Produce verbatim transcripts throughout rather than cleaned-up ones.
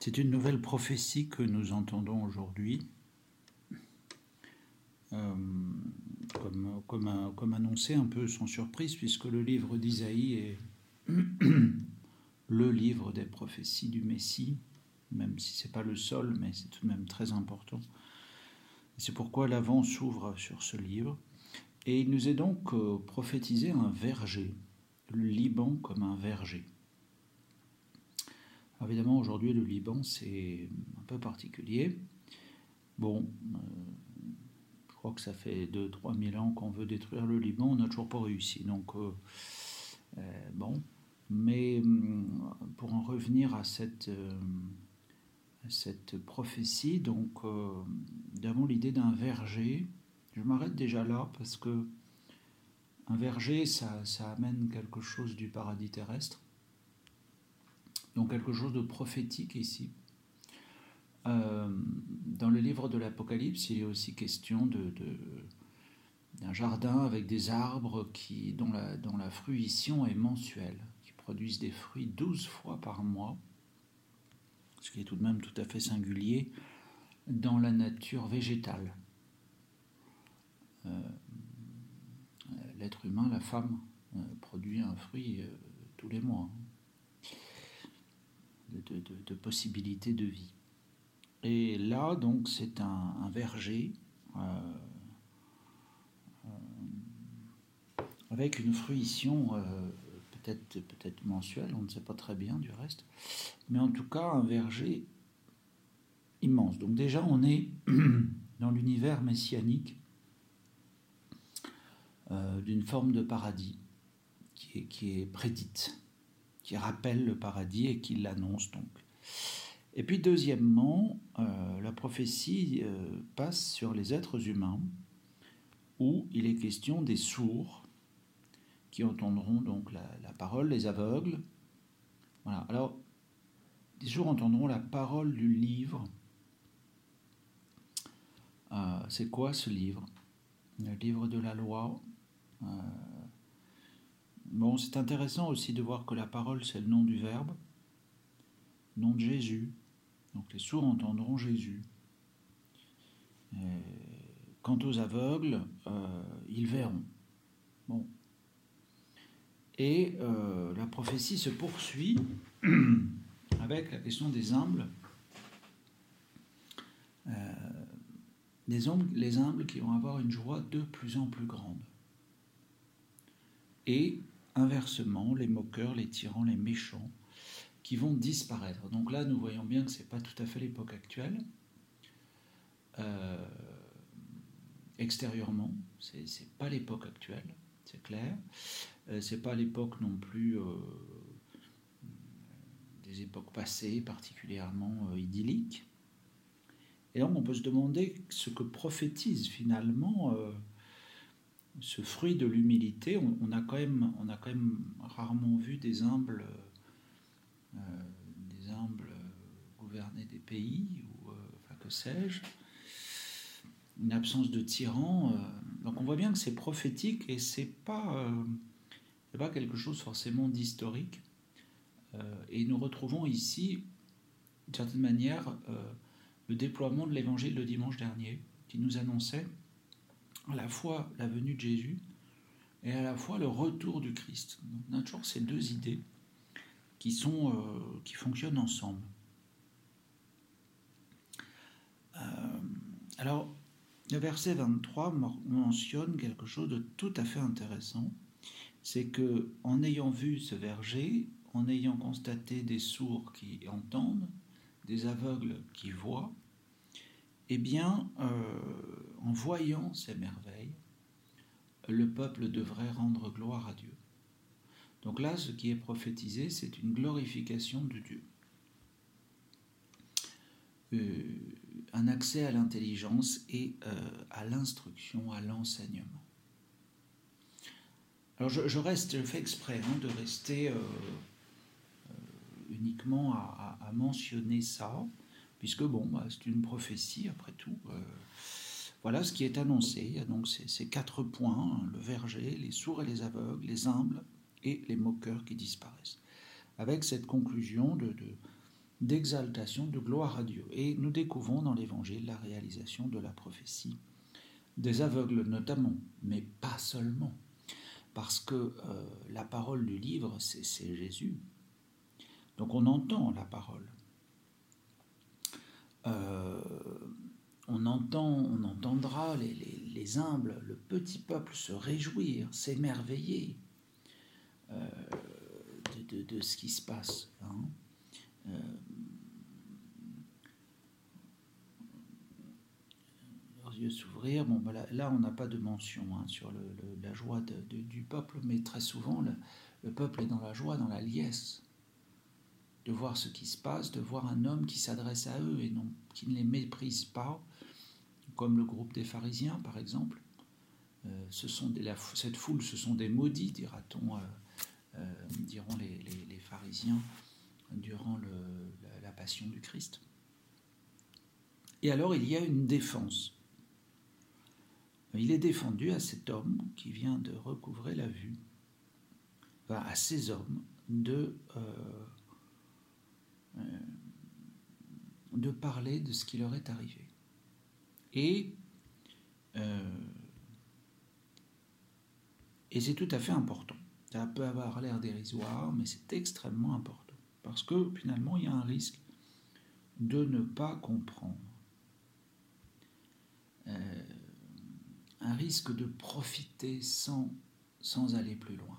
C'est une nouvelle prophétie que nous entendons aujourd'hui, euh, comme, comme, un, comme annoncé un peu sans surprise, puisque le livre d'Isaïe est le livre des prophéties du Messie, même si ce n'est pas le seul, mais c'est tout de même très important. C'est pourquoi l'Avent s'ouvre sur ce livre. Et il nous est donc euh, prophétisé un verger, le Liban comme un verger. Alors évidemment, aujourd'hui, le Liban, c'est un peu particulier. Bon, euh, je crois que ça fait deux à trois mille ans qu'on veut détruire le Liban, on n'a toujours pas réussi. Donc, euh, euh, bon. Mais euh, pour en revenir à cette, euh, à cette prophétie, donc, euh, nous avons l'idée d'un verger. Je m'arrête déjà là parce que un verger, ça, ça amène quelque chose du paradis terrestre. Donc quelque chose de prophétique ici. Euh, dans le livre de l'Apocalypse, il est aussi question de, de, d'un jardin avec des arbres qui, dont, la, dont la fruition est mensuelle, qui produisent des fruits douze fois par mois, ce qui est tout de même tout à fait singulier dans la nature végétale. Euh, l'être humain, la femme, euh, produit un fruit euh, tous les mois, de, de, de, de possibilités de vie. Et là, donc, c'est un, un verger euh, euh, avec une fruition euh, peut-être, peut-être mensuelle, on ne sait pas très bien du reste, mais en tout cas un verger immense. Donc déjà, on est dans l'univers messianique euh, d'une forme de paradis qui est, qui est prédite, qui rappelle le paradis et qui l'annonce donc. Et puis deuxièmement, euh, la prophétie euh, passe sur les êtres humains, où il est question des sourds qui entendront donc la, la parole, les aveugles. Voilà. Alors, les sourds entendront la parole du livre. Euh, c'est quoi ce livre? Le livre de la loi. Euh, bon, c'est intéressant aussi de voir que la parole, c'est le nom du Verbe, nom de Jésus. Donc les sourds entendront Jésus. Et quant aux aveugles, euh, ils verront. Bon. Et euh, la prophétie se poursuit avec la question des humbles. Euh, les, humbles les humbles qui vont avoir une joie de plus en plus grande. Et inversement, les moqueurs, les tyrans, les méchants, qui vont disparaître. Donc là, nous voyons bien que ce n'est pas tout à fait l'époque actuelle. Euh, extérieurement, ce n'est pas l'époque actuelle, c'est clair. Euh, ce n'est pas l'époque non plus euh, des époques passées, particulièrement euh, idylliques. Et donc on peut se demander ce que prophétise finalement euh, ce fruit de l'humilité. On, on, a quand même, on a quand même rarement vu des humbles, euh, des humbles gouverner des pays, ou euh, enfin que sais-je, une absence de tyran. Euh, donc on voit bien que c'est prophétique et c'est pas, euh, c'est pas quelque chose forcément d'historique. Euh, et nous retrouvons ici, d'une certaine manière, euh, le déploiement de l'évangile de dimanche dernier, qui nous annonçait à la fois la venue de Jésus et à la fois le retour du Christ. Donc, on a toujours ces deux idées qui, sont, euh, qui fonctionnent ensemble. Euh, alors, le verset vingt-trois mentionne quelque chose de tout à fait intéressant. C'est que, en ayant vu ce verger, en ayant constaté des sourds qui entendent, des aveugles qui voient, eh bien, euh, en voyant ces merveilles, le peuple devrait rendre gloire à Dieu. Donc là, ce qui est prophétisé, c'est une glorification de Dieu. Euh, un accès à l'intelligence et euh, à l'instruction, à l'enseignement. Alors je, je reste, je fais exprès hein, de rester euh, euh, uniquement à, à, à mentionner ça, puisque bon, bah, c'est une prophétie après tout. Euh, voilà ce qui est annoncé. Il y a donc ces, ces quatre points, hein, le verger, les sourds et les aveugles, les humbles et les moqueurs qui disparaissent. Avec cette conclusion de, de, d'exaltation, de gloire à Dieu. Et nous découvrons dans l'Évangile la réalisation de la prophétie des aveugles notamment, mais pas seulement, parce que euh, la parole du livre, c'est, c'est Jésus. Donc on entend la parole. Euh, on entend, on entendra les, les, les humbles, le petit peuple se réjouir, s'émerveiller euh, de, de, de ce qui se passe. Hein. Euh, leurs yeux s'ouvrir. Bon, ben là, là, on n'a pas de mention hein, sur le, le, la joie de, de, du peuple, mais très souvent, le, le peuple est dans la joie, dans la liesse, de voir ce qui se passe, de voir un homme qui s'adresse à eux et non, qui ne les méprise pas, comme le groupe des pharisiens, par exemple. Euh, ce sont des, la, cette foule, ce sont des maudits, dira-t-on, euh, euh, diront les, les, les pharisiens, durant le, la, la passion du Christ. Et alors, il y a une défense. Il est défendu à cet homme qui vient de recouvrer la vue, enfin, à ces hommes, de... Euh, de parler de ce qui leur est arrivé. Et, euh, et c'est tout à fait important. Ça peut avoir l'air dérisoire, mais c'est extrêmement important. Parce que finalement, il y a un risque de ne pas comprendre. Euh, un risque de profiter sans, sans aller plus loin.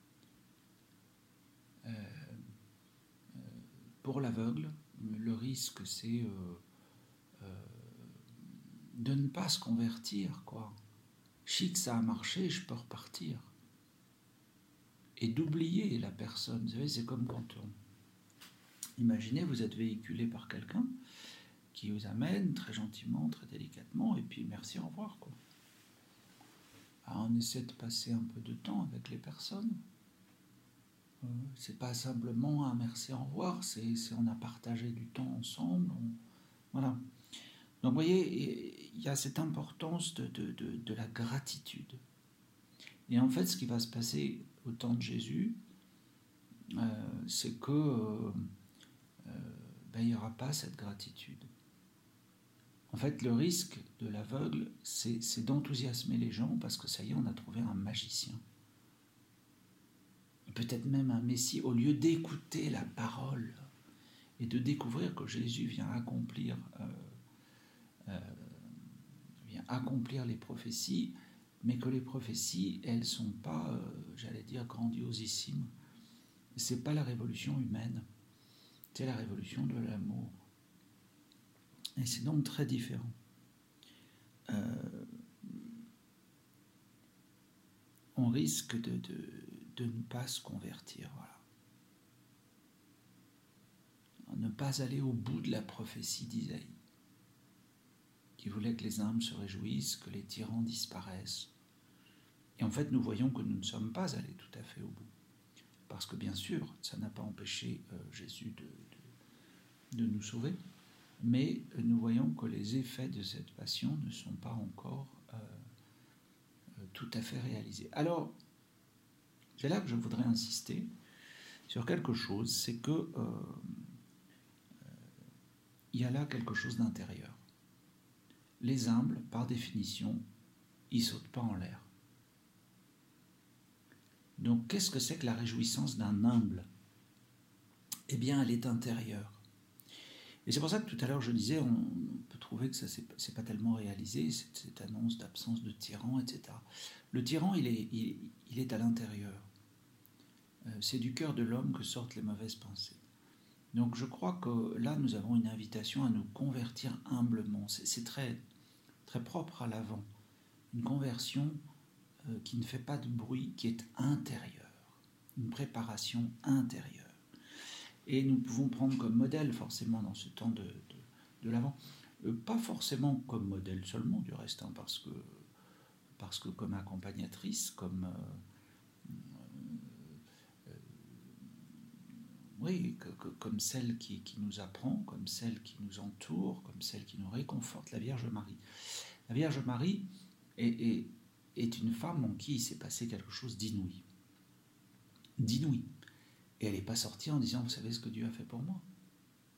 Euh, euh, pour l'aveugle, le risque, c'est euh, euh, de ne pas se convertir, quoi. Chic, ça a marché, je peux repartir. Et d'oublier la personne. Vous savez, c'est comme quand on... Imaginez, vous êtes véhiculé par quelqu'un qui vous amène très gentiment, très délicatement, et puis merci, au revoir, quoi. Alors, on essaie de passer un peu de temps avec les personnes. Euh, c'est pas simplement un merci, au revoir, c'est, c'est on a partagé du temps ensemble. On, voilà. Donc, vous voyez, il y a cette importance de, de, de, de la gratitude. Et en fait, ce qui va se passer au temps de Jésus, euh, c'est que euh, euh, ben, il n'y aura pas cette gratitude. En fait, le risque de l'aveugle, c'est, c'est d'enthousiasmer les gens parce que ça y est, on a trouvé un magicien. Peut-être même un Messie, au lieu d'écouter la parole et de découvrir que Jésus vient accomplir, euh, euh, vient accomplir les prophéties, mais que les prophéties, elles ne sont pas, euh, j'allais dire, grandiosissimes. Ce n'est pas la révolution humaine, c'est la révolution de l'amour. Et c'est donc très différent. Euh, on risque de, de, de ne pas se convertir, voilà. Ne pas aller au bout de la prophétie d'Isaïe, qui voulait que les humbles se réjouissent, que les tyrans disparaissent. Et en fait, nous voyons que nous ne sommes pas allés tout à fait au bout. Parce que bien sûr, ça n'a pas empêché euh, Jésus de, de, de nous sauver, mais nous voyons que les effets de cette passion ne sont pas encore euh, euh, tout à fait réalisés. Alors, c'est là que je voudrais insister sur quelque chose, c'est que euh, euh, il y a là quelque chose d'intérieur. Les humbles, par définition, ils ne sautent pas en l'air. Donc, qu'est-ce que c'est que la réjouissance d'un humble ? Eh bien, elle est intérieure. Et c'est pour ça que tout à l'heure, je disais, on peut trouver que ça ne s'est pas tellement réalisé, cette, cette annonce d'absence de tyran, et cetera. Le tyran, il est, il, il est à l'intérieur. Euh, c'est du cœur de l'homme que sortent les mauvaises pensées. Donc, je crois que là, nous avons une invitation à nous convertir humblement. C'est, c'est très, très propre à l'avant. Une conversion euh, qui ne fait pas de bruit, qui est intérieure. Une préparation intérieure. Et nous pouvons prendre comme modèle, forcément, dans ce temps de, de, de l'Avent, euh, pas forcément comme modèle seulement, du reste, hein, parce, que, parce que comme accompagnatrice, comme... Euh, euh, oui, que, que, comme celle qui, qui nous apprend, comme celle qui nous entoure, comme celle qui nous réconforte, la Vierge Marie. La Vierge Marie est, est, est une femme en qui il s'est passé quelque chose d'inouï. D'inouï. Et elle n'est pas sortie en disant « Vous savez ce que Dieu a fait pour moi ?»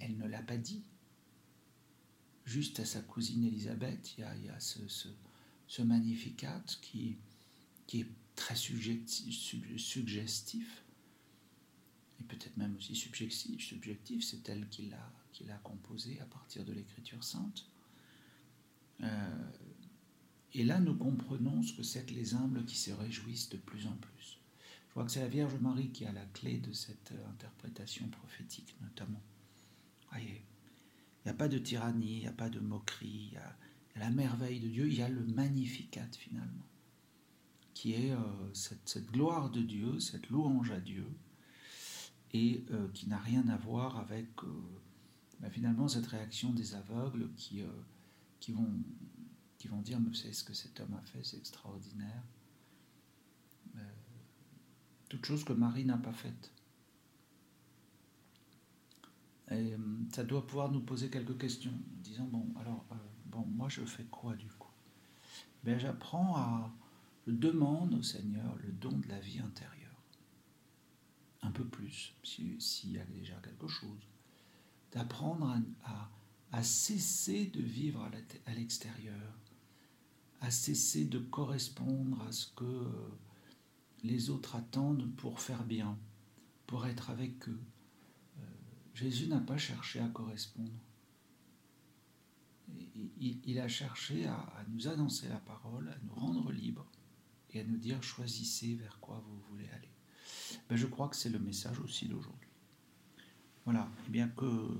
elle ne l'a pas dit. Juste à sa cousine Élisabeth, il y a, il y a ce, ce, ce Magnificat qui, qui est très subjectif, suggestif, et peut-être même aussi subjectif, subjectif c'est elle qui l'a, qui l'a composé à partir de l'Écriture sainte. Euh, et là, nous comprenons ce que c'est que les humbles qui se réjouissent de plus en plus. Je crois que c'est la Vierge Marie qui a la clé de cette interprétation prophétique, notamment. Voyez, il n'y a pas de tyrannie, il n'y a pas de moquerie, il y a, il y a la merveille de Dieu, il y a le Magnificat finalement, qui est euh, cette, cette gloire de Dieu, cette louange à Dieu, et euh, qui n'a rien à voir avec euh, ben finalement cette réaction des aveugles qui, euh, qui, vont, qui vont dire « Mais vous savez ce que cet homme a fait, c'est extraordinaire. Euh, » toute chose que Marie n'a pas faite. Et ça doit pouvoir nous poser quelques questions, en disant, bon, alors, euh, bon, moi je fais quoi du coup? Ben, j'apprends à, je demande au Seigneur le don de la vie intérieure, un peu plus, s'il si y a déjà quelque chose, d'apprendre à, à, à cesser de vivre à, la, à l'extérieur, à cesser de correspondre à ce que euh, les autres attendent pour faire bien, pour être avec eux. Jésus n'a pas cherché à correspondre. Il, il a cherché à, à nous annoncer la parole, à nous rendre libres et à nous dire « choisissez vers quoi vous voulez aller ». Ben, je crois que c'est le message aussi d'aujourd'hui. Voilà, et bien que,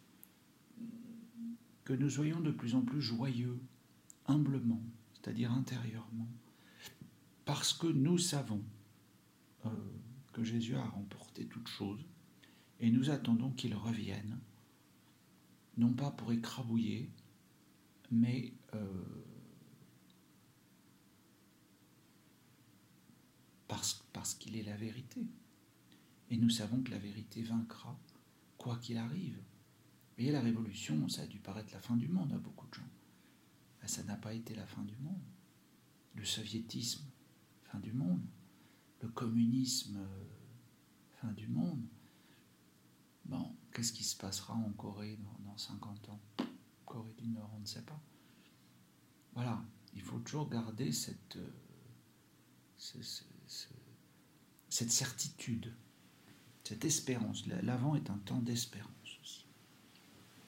que nous soyons de plus en plus joyeux, humblement, c'est-à-dire intérieurement, parce que nous savons euh, que Jésus a remporté toutes choses, et nous attendons qu'il revienne, non pas pour écrabouiller, mais euh, parce, parce qu'il est la vérité. Et nous savons que la vérité vaincra, quoi qu'il arrive. Vous voyez, la révolution, ça a dû paraître la fin du monde à beaucoup de gens. Ben, ça n'a pas été la fin du monde. Le soviétisme, fin du monde. Le communisme, fin du monde. Bon, qu'est-ce qui se passera en Corée dans, dans cinquante ans? Corée du Nord, on ne sait pas. Voilà, il faut toujours garder cette, euh, ce, ce, ce, cette certitude, cette espérance. L'avant est un temps d'espérance.